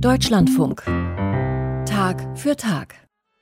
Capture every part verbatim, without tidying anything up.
Deutschlandfunk. Tag für Tag.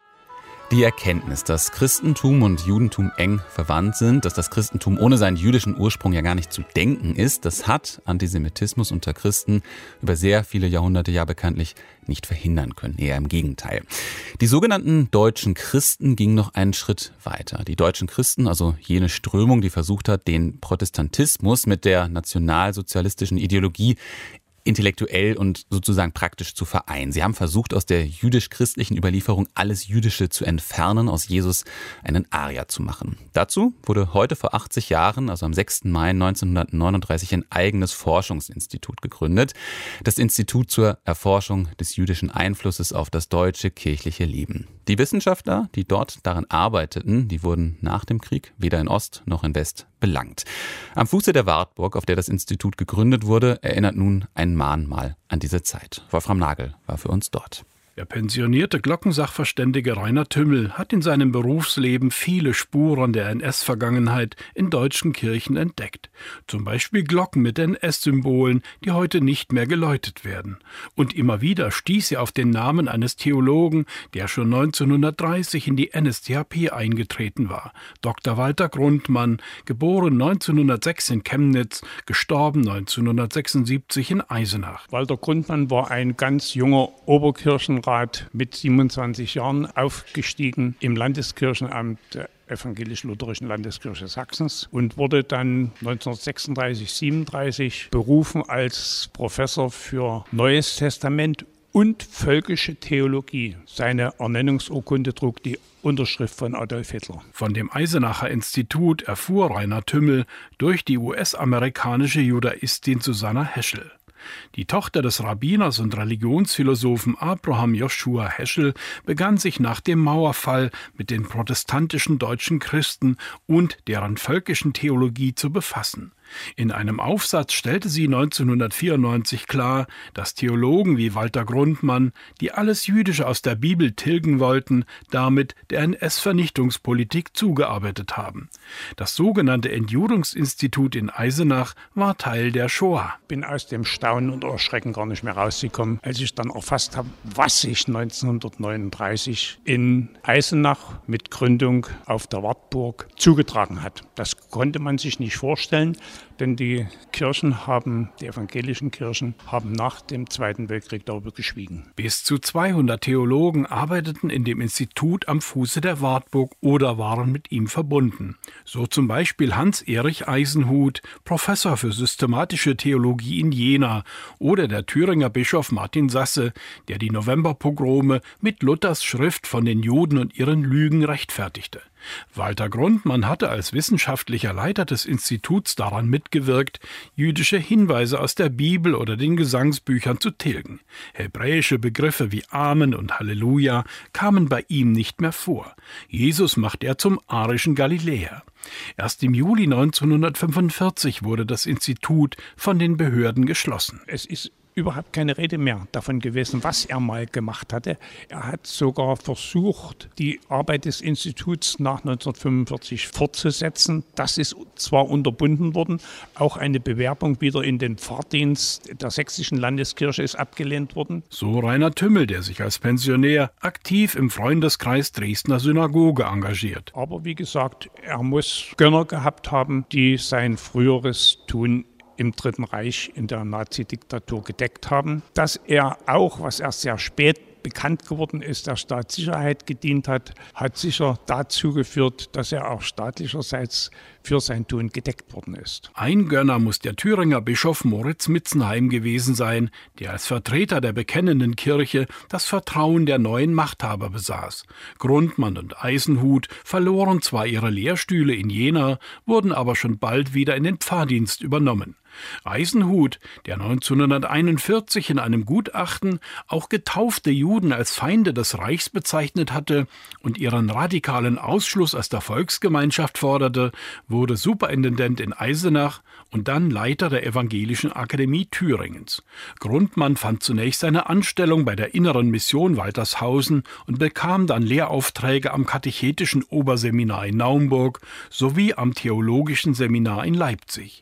Die Erkenntnis, dass Christentum und Judentum eng verwandt sind, dass das Christentum ohne seinen jüdischen Ursprung ja gar nicht zu denken ist, das hat Antisemitismus unter Christen über sehr viele Jahrhunderte ja bekanntlich nicht verhindern können. Eher im Gegenteil. Die sogenannten deutschen Christen gingen noch einen Schritt weiter. Die deutschen Christen, also jene Strömung, die versucht hat, den Protestantismus mit der nationalsozialistischen Ideologie intellektuell und sozusagen praktisch zu vereinen. Sie haben versucht, aus der jüdisch-christlichen Überlieferung alles Jüdische zu entfernen, aus Jesus einen Arier zu machen. Dazu wurde heute vor achtzig Jahren, also am sechsten Mai neunzehnhundertneununddreißig, ein eigenes Forschungsinstitut gegründet. Das Institut zur Erforschung des jüdischen Einflusses auf das deutsche kirchliche Leben. Die Wissenschaftler, die dort daran arbeiteten, die wurden nach dem Krieg weder in Ost noch in West belangt. Am Fuße der Wartburg, auf der das Institut gegründet wurde, erinnert nun ein Mahnmal an diese Zeit. Wolfram Nagel war für uns dort. Der pensionierte Glockensachverständige Rainer Tümmel hat in seinem Berufsleben viele Spuren der N S-Vergangenheit in deutschen Kirchen entdeckt. Zum Beispiel Glocken mit N S-Symbolen, die heute nicht mehr geläutet werden. Und immer wieder stieß er auf den Namen eines Theologen, der schon neunzehnhundertdreißig in die N S D A P eingetreten war. Doktor Walter Grundmann, geboren neunzehnhundertsechs in Chemnitz, gestorben neunzehnhundertsechsundsiebzig in Eisenach. Walter Grundmann war ein ganz junger Oberkirchenrat, mit siebenundzwanzig Jahren aufgestiegen im Landeskirchenamt der Evangelisch-Lutherischen Landeskirche Sachsens und wurde dann neunzehnhundertsechsunddreißig siebenunddreißig berufen als Professor für Neues Testament und völkische Theologie. Seine Ernennungsurkunde trug die Unterschrift von Adolf Hitler. Von dem Eisenacher Institut erfuhr Rainer Tümmel durch die U S-amerikanische Judaistin Susanna Heschel. Die Tochter des Rabbiners und Religionsphilosophen Abraham Joshua Heschel begann sich nach dem Mauerfall mit den protestantischen deutschen Christen und deren völkischen Theologie zu befassen. In einem Aufsatz stellte sie neunzehnhundertvierundneunzig klar, dass Theologen wie Walter Grundmann, die alles Jüdische aus der Bibel tilgen wollten, damit der N S-Vernichtungspolitik zugearbeitet haben. Das sogenannte Entjudungsinstitut in Eisenach war Teil der Shoah. Bin aus dem Staunen und Erschrecken gar nicht mehr rausgekommen, als ich dann erfasst habe, was sich neunzehnhundertneununddreißig in Eisenach mit Gründung auf der Wartburg zugetragen hat. Das konnte man sich nicht vorstellen. Denn die Kirchen haben, die evangelischen Kirchen, haben nach dem Zweiten Weltkrieg darüber geschwiegen. Bis zu zweihundert Theologen arbeiteten in dem Institut am Fuße der Wartburg oder waren mit ihm verbunden. So zum Beispiel Hans-Erich Eisenhut, Professor für systematische Theologie in Jena, oder der Thüringer Bischof Martin Sasse, der die Novemberpogrome mit Luthers Schrift von den Juden und ihren Lügen rechtfertigte. Walter Grundmann hatte als wissenschaftlicher Leiter des Instituts daran mitgewirkt, jüdische Hinweise aus der Bibel oder den Gesangsbüchern zu tilgen. Hebräische Begriffe wie Amen und Halleluja kamen bei ihm nicht mehr vor. Jesus machte er zum arischen Galiläer. Erst im Juli neunzehnhundertfünfundvierzig wurde das Institut von den Behörden geschlossen. Es ist überhaupt keine Rede mehr davon gewesen, was er mal gemacht hatte. Er hat sogar versucht, die Arbeit des Instituts nach neunzehnhundertfünfundvierzig fortzusetzen. Das ist zwar unterbunden worden, auch eine Bewerbung wieder in den Pfarrdienst der Sächsischen Landeskirche ist abgelehnt worden. So Rainer Tümmel, der sich als Pensionär aktiv im Freundeskreis Dresdner Synagoge engagiert. Aber wie gesagt, er muss Gönner gehabt haben, die sein früheres Tun im Dritten Reich in der Nazi-Diktatur gedeckt haben. Dass er auch, was erst sehr spät bekannt geworden ist, der Staatssicherheit gedient hat, hat sicher dazu geführt, dass er auch staatlicherseits für sein Tun gedeckt worden ist. Ein Gönner muss der Thüringer Bischof Moritz Mitzenheim gewesen sein, der als Vertreter der bekennenden Kirche das Vertrauen der neuen Machthaber besaß. Grundmann und Eisenhut verloren zwar ihre Lehrstühle in Jena, wurden aber schon bald wieder in den Pfarrdienst übernommen. Eisenhut, der neunzehnhunderteinundvierzig in einem Gutachten auch getaufte Juden als Feinde des Reichs bezeichnet hatte und ihren radikalen Ausschluss aus der Volksgemeinschaft forderte, wurde Superintendent in Eisenach und dann Leiter der Evangelischen Akademie Thüringens. Grundmann fand zunächst eine Anstellung bei der Inneren Mission Waltershausen und bekam dann Lehraufträge am Katechetischen Oberseminar in Naumburg sowie am Theologischen Seminar in Leipzig.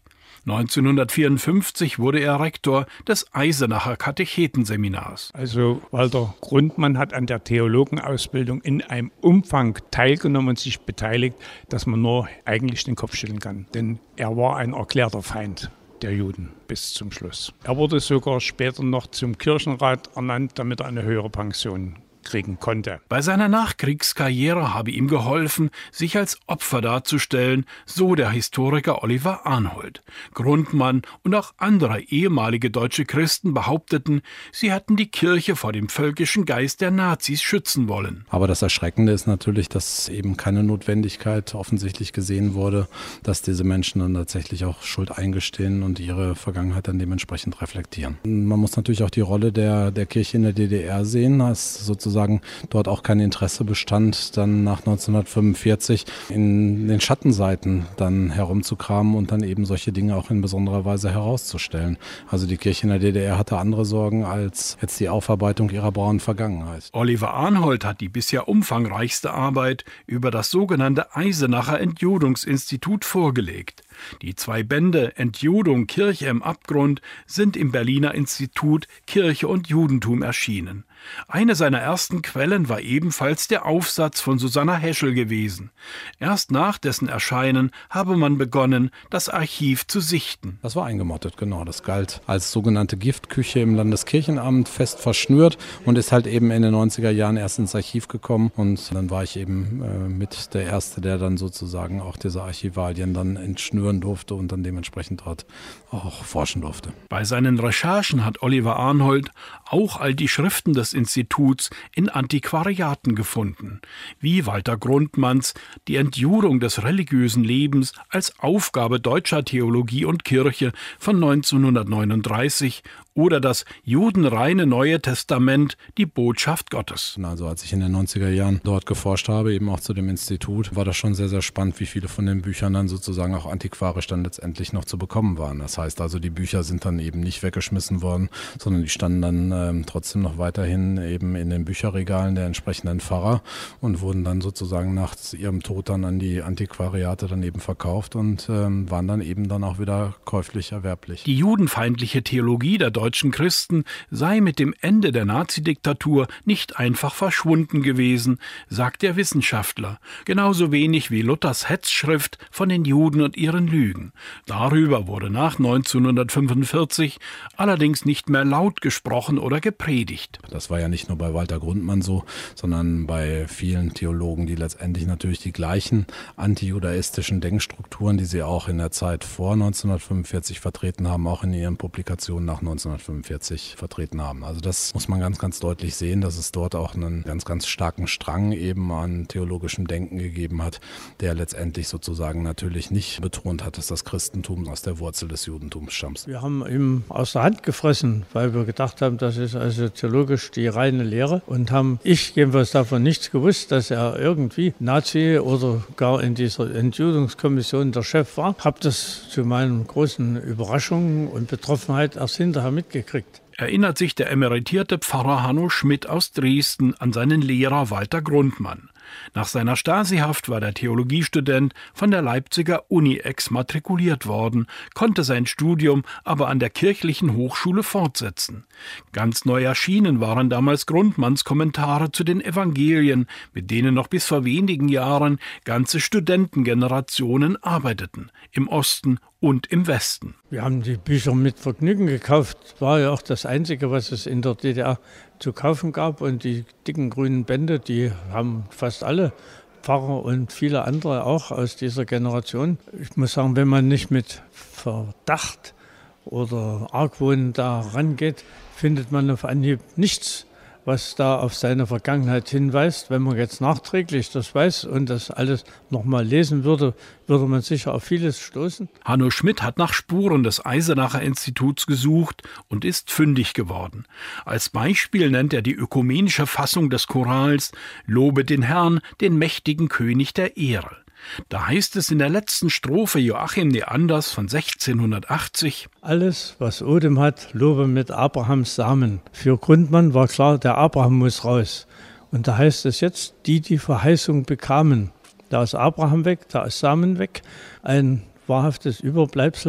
neunzehnhundertvierundfünfzig wurde er Rektor des Eisenacher Katechetenseminars. Also Walter Grundmann hat an der Theologenausbildung in einem Umfang teilgenommen und sich beteiligt, dass man nur eigentlich den Kopf schütteln kann. Denn er war ein erklärter Feind der Juden bis zum Schluss. Er wurde sogar später noch zum Kirchenrat ernannt, damit er eine höhere Pension kriegen konnte. Bei seiner Nachkriegskarriere habe ihm geholfen, sich als Opfer darzustellen, so der Historiker Oliver Arnhold. Grundmann und auch andere ehemalige deutsche Christen behaupteten, sie hätten die Kirche vor dem völkischen Geist der Nazis schützen wollen. Aber das Erschreckende ist natürlich, dass eben keine Notwendigkeit offensichtlich gesehen wurde, dass diese Menschen dann tatsächlich auch Schuld eingestehen und ihre Vergangenheit dann dementsprechend reflektieren. Man muss natürlich auch die Rolle der, der Kirche in der D D R sehen, als sozusagen dort auch kein Interesse bestand, dann nach neunzehnhundertfünfundvierzig in den Schattenseiten dann herumzukramen und dann eben solche Dinge auch in besonderer Weise herauszustellen. Also die Kirche in der D D R hatte andere Sorgen als jetzt die Aufarbeitung ihrer braunen Vergangenheit. Oliver Arnhold hat die bisher umfangreichste Arbeit über das sogenannte Eisenacher Entjudungsinstitut vorgelegt. Die zwei Bände Entjudung Kirche im Abgrund sind im Berliner Institut Kirche und Judentum erschienen. Eine seiner ersten Quellen war ebenfalls der Aufsatz von Susanna Heschel gewesen. Erst nach dessen Erscheinen habe man begonnen, das Archiv zu sichten. Das war eingemottet, genau. Das galt als sogenannte Giftküche im Landeskirchenamt, fest verschnürt und ist halt eben in den neunziger Jahren erst ins Archiv gekommen. Und dann war ich eben äh, mit der Erste, der dann sozusagen auch diese Archivalien dann entschnüren durfte und dann dementsprechend dort auch forschen durfte. Bei seinen Recherchen hat Oliver Arnhold auch all die Schriften des Instituts in Antiquariaten gefunden, wie Walter Grundmanns Die Entjudung des religiösen Lebens als Aufgabe deutscher Theologie und Kirche von neunzehnhundertneununddreißig oder das judenreine Neue Testament, die Botschaft Gottes. Also als ich in den neunziger Jahren dort geforscht habe, eben auch zu dem Institut, war das schon sehr, sehr spannend, wie viele von den Büchern dann sozusagen auch antiquarisch dann letztendlich noch zu bekommen waren. Das heißt also, die Bücher sind dann eben nicht weggeschmissen worden, sondern die standen dann ähm, trotzdem noch weiterhin eben in den Bücherregalen der entsprechenden Pfarrer und wurden dann sozusagen nach ihrem Tod dann an die Antiquariate dann eben verkauft und ähm, waren dann eben dann auch wieder käuflich erwerblich. Die judenfeindliche Theologie der deutschen Christen sei mit dem Ende der Nazidiktatur nicht einfach verschwunden gewesen, sagt der Wissenschaftler, genauso wenig wie Luthers Hetzschrift von den Juden und ihren Lügen. Darüber wurde nach neunzehnhundertfünfundvierzig allerdings nicht mehr laut gesprochen oder gepredigt. Das war ja nicht nur bei Walter Grundmann so, sondern bei vielen Theologen, die letztendlich natürlich die gleichen antijudaistischen Denkstrukturen, die sie auch in der Zeit vor neunzehnhundertfünfundvierzig vertreten haben, auch in ihren Publikationen nach neunzehnhundertfünfundvierzig vertreten haben. Also das muss man ganz, ganz deutlich sehen, dass es dort auch einen ganz, ganz starken Strang eben an theologischem Denken gegeben hat, der letztendlich sozusagen natürlich nicht betont hat, dass das Christentum aus der Wurzel des Judentums stammt. Wir haben ihm aus der Hand gefressen, weil wir gedacht haben, das ist also theologisch die reine Lehre und haben, ich jedenfalls davon nichts gewusst, dass er irgendwie Nazi oder gar in dieser Entjudungskommission der Chef war. Habe das zu meinen großen Überraschungen und Betroffenheit erst hinterher mitgekriegt. Erinnert sich der emeritierte Pfarrer Hanno Schmidt aus Dresden an seinen Lehrer Walter Grundmann. Nach seiner Stasi-Haft war der Theologiestudent von der Leipziger Uni exmatrikuliert worden, konnte sein Studium aber an der kirchlichen Hochschule fortsetzen. Ganz neu erschienen waren damals Grundmanns Kommentare zu den Evangelien, mit denen noch bis vor wenigen Jahren ganze Studentengenerationen arbeiteten, im Osten und im Westen. Wir haben die Bücher mit Vergnügen gekauft. War ja auch das Einzige, was es in der D D R zu kaufen gab. Und die dicken grünen Bände, die haben fast alle Pfarrer und viele andere auch aus dieser Generation. Ich muss sagen, wenn man nicht mit Verdacht oder Argwohn da rangeht, findet man auf Anhieb nichts, was da auf seine Vergangenheit hinweist. Wenn man jetzt nachträglich das weiß und das alles nochmal lesen würde, würde man sicher auf vieles stoßen. Hanno Schmidt hat nach Spuren des Eisenacher Instituts gesucht und ist fündig geworden. Als Beispiel nennt er die ökumenische Fassung des Chorals »Lobe den Herrn, den mächtigen König der Ehre«. Da heißt es in der letzten Strophe Joachim Neanders von sechzehnhundertachtzig: Alles, was Odem hat, lobe mit Abrahams Samen. Für Grundmann war klar, der Abraham muss raus. Und da heißt es jetzt, die die Verheißung bekamen. Da ist Abraham weg, da ist Samen weg. Ein wahrhaftes Überbleibsel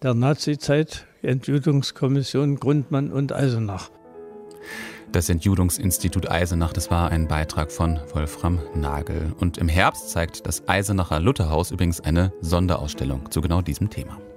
der Nazizeit, Entjudungskommission Grundmann und Eisenach. Das Entjudungsinstitut Eisenach, das war ein Beitrag von Wolfram Nagel. Und im Herbst zeigt das Eisenacher Lutherhaus übrigens eine Sonderausstellung zu genau diesem Thema.